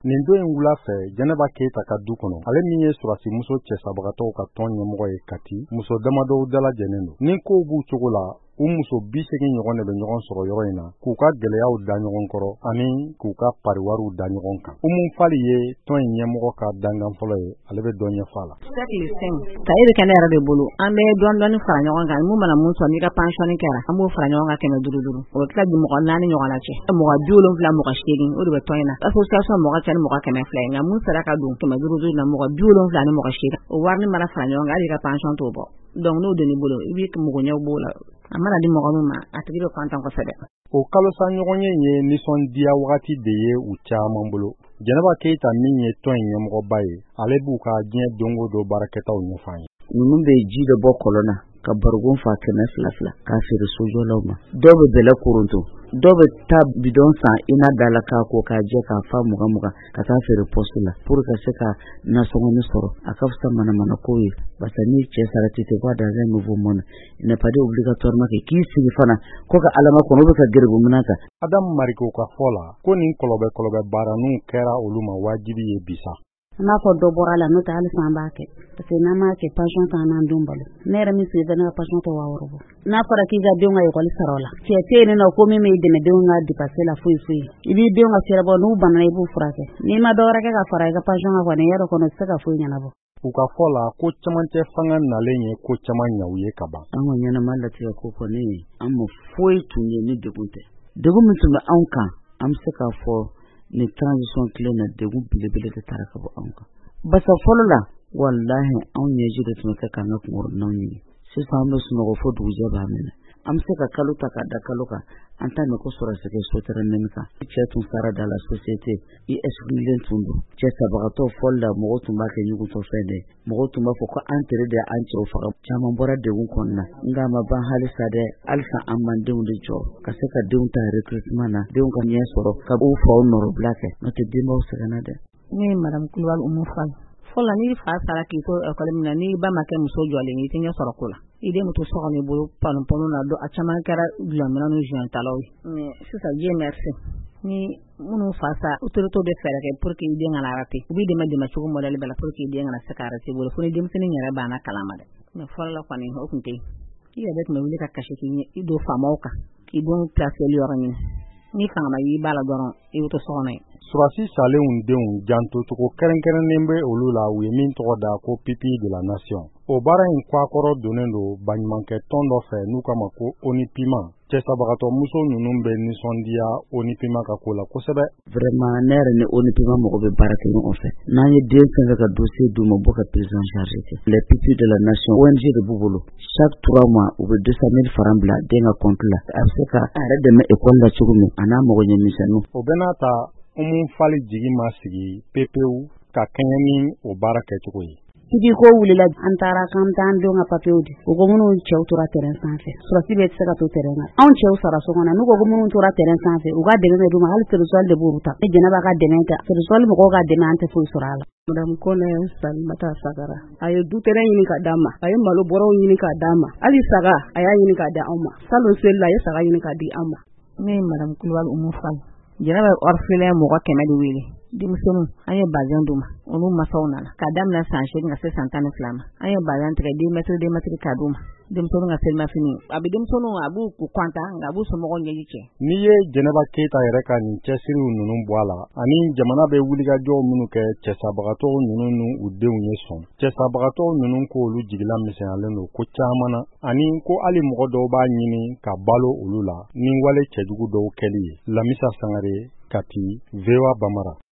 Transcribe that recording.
nin don in wula fɛ Jɛnɛba Keyita ka du kɔnɔ ale min ye surasi muso cɛsabagatɔw ka tɔn ɲɛmɔgɔ ye Kati muso damadɔw dalajɛlen don ni kow b'u cogo la u muso 80 ɲɔgɔn de bɛ ɲɔgɔn sɔrɔ yɔrɔ in na k'u ka gɛlɛyaw da ɲɔgɔn kɔrɔ ani k'u ka pariwariw da ɲɔgɔn kan Umu Fali ye tɔn in ɲɛmɔgɔ ka dangan fɔlɔ ye ale bɛ dɔ ɲɛfɔ la ka iri kɛnɛ yɛrɛ de bolo an bɛ dɔɔni fara ɲɔgɔn kan mun mana mun sɔrɔ n'i ka pension kɛra an b'o fara ɲɔgɔn kan 500 o tila di mɔgɔ 4 ɲɔgɔn na cɛ mɔgɔ 70 mɔgɔ 8 o de bɛ tɔn in na association mɔgɔ cɛ ni mɔgɔ 100 nka mun sera ka don 500 na mɔgɔ 70 ni mɔgɔ 8 o wari mana fara ɲɔgɔn kan hali ka pension t'o bɔ donc n'o donni bolo i b'i mɔgɔ ɲɛw b'o la a mana di mɔgɔ min ma a tigi bɛ content kosɛbɛ o kalosa ɲɔgɔn ye nisɔndiya wagati de ye u caman bolo Jɛnɛba Keyita min ye tɔn in ɲɛmɔgɔba ye ale b'u ka diɲɛ dongo do baarakɛtaw ɲɛfɔ an ye ninnu bɛ ji de bɔ kɔlɔn na ka barigon fa 200 k'a feere sojɔlaw ma dɔw bɛ bɛlɛ koronto dɔw bɛ taa bidon san ina dala k'a ko k'a jɛ k'a fa mugan ka taa feere poste la pour ka se ka nasɔngɔni sɔrɔ a ka fisa manamana ko ye parce que ni cɛ sara tɛ quoi dans un nouveau monde il n'est pas obligatoirement que k'i sigi fana ko ka alama kɔnɔ bɛ ka gɛrɛbu mina kan Adam Mariko ka fɔ la ko nin kɔlɔbɛ baaraninw kɛra olu ma wajibi ye bisa n'a fɔ dɔ bɔra la n'o tɛ hali san b'a kɛ parce que n'a ma kɛ pension t'an n'an denw balo ne yɛrɛ min sigi ne ka pension tɛ 600 bɔ n'a fɔra k'i ka denw ka école sara o la cɛ tɛ yen nɔ ko min bɛ dɛmɛ denw ka dépasser la foyi i b'i denw ka sira bɔ n'u banna i b'u furakɛ n'i ma dɔ wɛrɛ kɛ ka fara i ka pension kan kɔni yɛrɛ kɔnɔ se ka foyi ɲɛnabɔ u ka fɔ la ko camancɛ fanga nalen ye ko caman ɲaw ye ka ban an ka ɲɛnama latigɛ ko kɔni an ma foyi tun ye ni degun tɛ degun min tun bɛ anw kan an bɛ se k'a fɔ ni transition tile na degun belebele de taara ka bɔ anw kan basa fɔlɔ la wallahi anw ɲɛji de tun bɛ kɛ k'an ka kunkɔrɔnaw ɲini sisan an bɛ sunɔgɔ fo dugujɛ b'a minɛ an bɛ se ka kalo ta ka da kalo kan an ta ne ko sɔrɔsi kɛ soterɛnɛni kan cɛ tun fara da la société i exclulen tun don cɛ sabagatɔ fɔli la mɔgɔw tun b'a kɛ ɲugutɔ fɛn dɛ mɔgɔw tun b'a fɔ ko an tere de an cɛw faga caman bɔra degun kɔnɔna nka ma ban halisa dɛ halisa an man denw de jɔ ka se ka denw ta recrutement na denw ka ɲɛ sɔrɔ ka u faw nɔrɔbila kɛ n'o tɛ denbaw sɛgɛnna dɛ ne ye madame Kulibali Umu Fali fɔlɔ ni fa sara k'i to école min na ni ba ma kɛ muso jɔlen i tɛ ɲɛ sɔrɔ ko la i den muso so kɔnɔ i bolo panu na a caman kɛra gulɔminɛ ni jointalaw ye mais sisan Dieu merci ni minnu fa sa autorité bɛ fɛɛrɛ kɛ pour que i den kana rater u b'i dɛmɛ cogo modèle bɛɛ la pour que i den kana se ka rater bolo fo ni denmisɛnnin yɛrɛ banna kalama dɛ mais fɔlɔ la kɔni o tun tɛ i yɛrɛ tun bɛ wuli ka kasi k'i don faamaw kan k'i denw placer yɔrɔ ɲini ni fanga y'i b'a la dɔrɔn i bɛ to so kɔnɔ ye surasi salenw denw jantocogo kɛrɛnkɛrɛnnen bɛ olu la u ye min tɔgɔ da ko pipi de la nation o baara in kwakɔrɔ donnen don baɲumankɛ tɔn dɔ fɛ n'u kama ko onipima cɛsabagatɔ muso ninnu bɛ nisɔndiya onipima ka ko la kosɛbɛ vraiment ne yɛrɛ ni onipima mɔgɔ bɛ baara kɛ ɲɔgɔn fɛ n'an ye den fɛn fɛn ka dossier d'u ma bɔ ka prise en charge kɛ les pupilles de la nation ONG de b'u bolo chaque 3 mois u bɛ 200 000 francs bila den ka compte la a bɛ se ka a yɛrɛ dɛmɛ école la cogo min a n'a mago ɲɛ misɛnninw o bɛ n'a ta Umu Fali jigi ma sigi pepewu ka kɛɲɛ ni o baara kɛcogo ye Sigi ko wulila an taara kan tan don ka papier di o ko minnu cɛw tora terrain sanfɛ surasi bɛ se ka to terrain na anw cɛw sara so kɔnɔ n'u ko minnu tora terrain sanfɛ u ka dɛmɛ d'u ma hali trésor de b'u ta Jɛnɛba ka dɛmɛ ta trésor mɔgɔw ka dɛmɛ an tɛ foyi sɔrɔ a la madame Kone Salimata Sagara a ye du terrain ɲini ka d'a ma a ye malo bɔrɔw ɲini ka d'a ma hali saga a y'a ɲini ka di anw ma salon seli la a ye saga ɲini ka di anw ma ne ye madame Kulibali Umu Fali Jɛnɛba orphelin mɔgɔ 100 de wele denmisɛnninw an ye bazin d'u ma olu masaw nana ka daminɛ san 8 ka se san 12 ma an ye bazin tigɛ 2 mètres ka d'u ma denmisɛnninw ka selimafini a bɛ denmisɛnninw a b'u content nka a b'u somɔgɔw ɲɛji cɛ n'i ye Jɛnɛba Keyita yɛrɛ ka nin cɛsiriw ninnu bɔ a la ani jamana bɛ wulikajɔw minnu kɛ cɛsabagatɔw ninnu n'u u denw ye sɔn cɛsabagatɔw ninnu ko olu jigila misɛnyalen don ko caman na ani ko hali mɔgɔ dɔw b'a ɲini ka balo olu la ni wale cɛjugu dɔw kɛli ye Lamisa Sangare Kati VOA Bambara